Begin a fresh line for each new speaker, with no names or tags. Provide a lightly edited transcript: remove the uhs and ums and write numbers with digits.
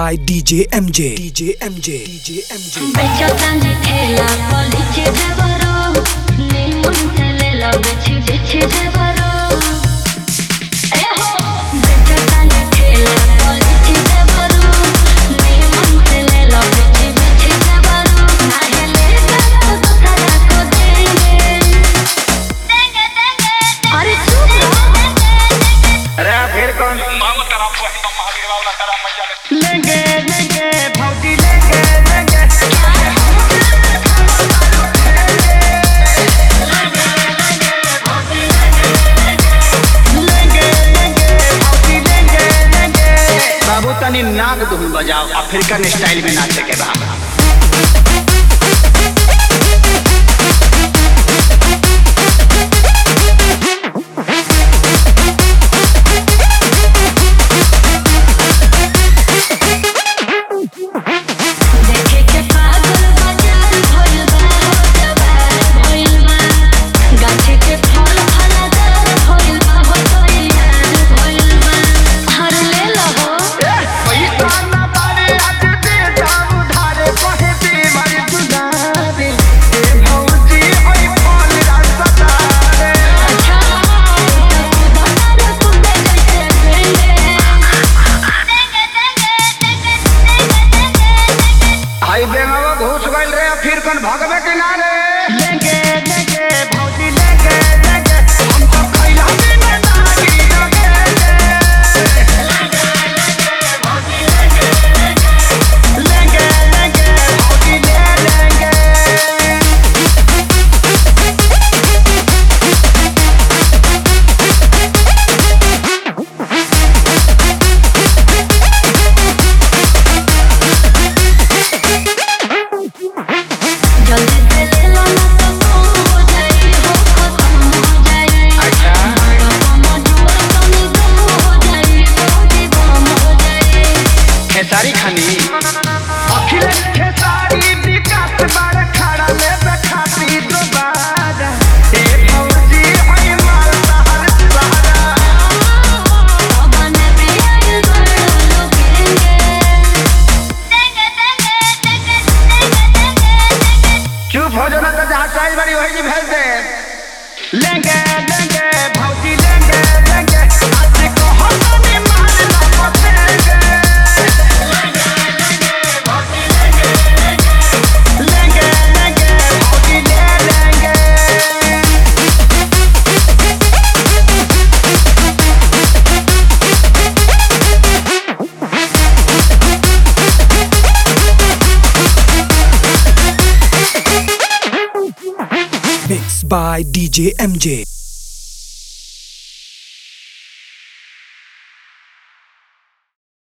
by DJ MJ. DJ MJ. DJ MJ.
लेंगे लेंगे भौजी लेंगे लेंगे बाबू तनी नाग धुन बजाओ अफ्रीकन स्टाइल में नाचे के बाद फिर कौन भागवे किनारे लेंगे लेंगे भौजी लेंगे लेंगे हमको खैला में नागी लगे लेंगे लेंगे भौजी ले लेंगे खेसारी खानी अखिलेश खेसारी विकास बार खड़ा ले बैठाती दोबारा ए भौजी होई मार सहर सहारा बने प्रिय गोलो चुप हो जाना तो जहां साइज बड़ी होई जी भेज दे लेंगे लेंगे भौजी लेंगे लेंगे आज को होनी मार ना पतेंगे
Mixed by DJ MJ.